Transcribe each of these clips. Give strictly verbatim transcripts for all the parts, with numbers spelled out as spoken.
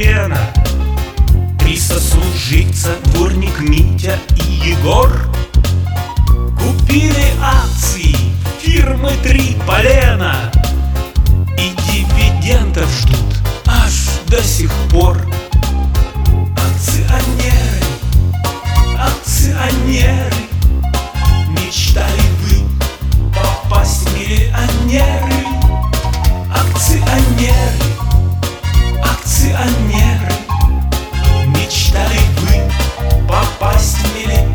Аграфена. Три сослуживца, дворник Митя и Егор, купили акции фирмы «Три полена» и дивидендов ждут аж до сих пор. Акционеры, акционеры, мечтали вы попасть в миллионеры? Акционеры, акционеры, мечтали вы попасть в миллионеры?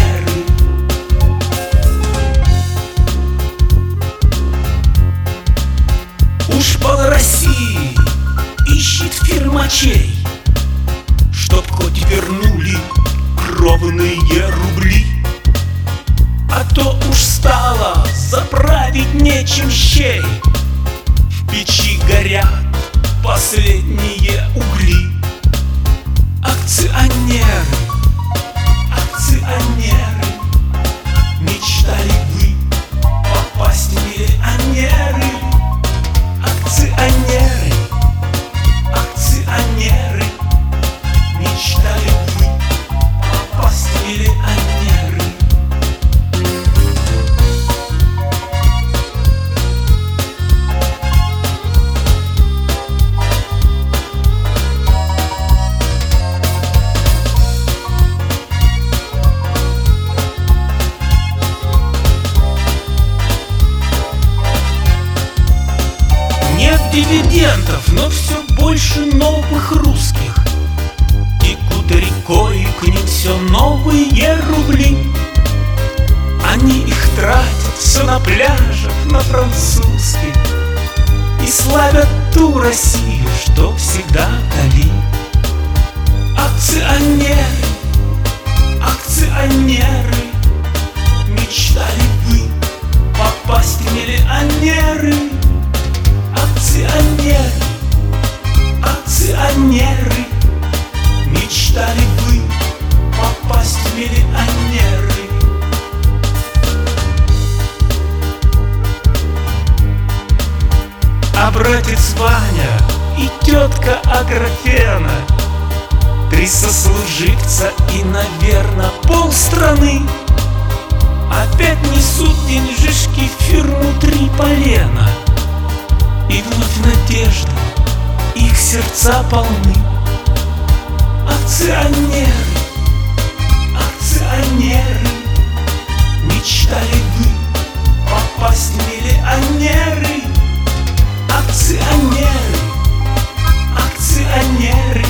Уж пол России ищет фирмачей, чтоб хоть вернули кровные рубли. А то уж стало заправить нечем щей, в печи горят последние угли. Акционеры, акционеры, мечтали вы попасть в миллионеры? Акционеры, акционеры, мечтали вы попасть в миллионеры? Нет дивидендов, но все больше новых русских текут рекой, к ним все новые рубли. Они их тратят все на пляжах, на французских, и славят ту Россию, что всегда вдали. Акционеры, акционеры, мечтали вы попасть в миллионеры? Акционеры, акционеры, мечтали вы попасть в миллионеры? А братец Ваня и тетка Аграфена, три сослуживца и, наверно, полстраны, опять несут деньжишки в фирму «Три полена». И вновь надежда, их сердца полны. Акционеры, акционеры, мечтали вы попасть в миллионеры? Акционеры, акционеры,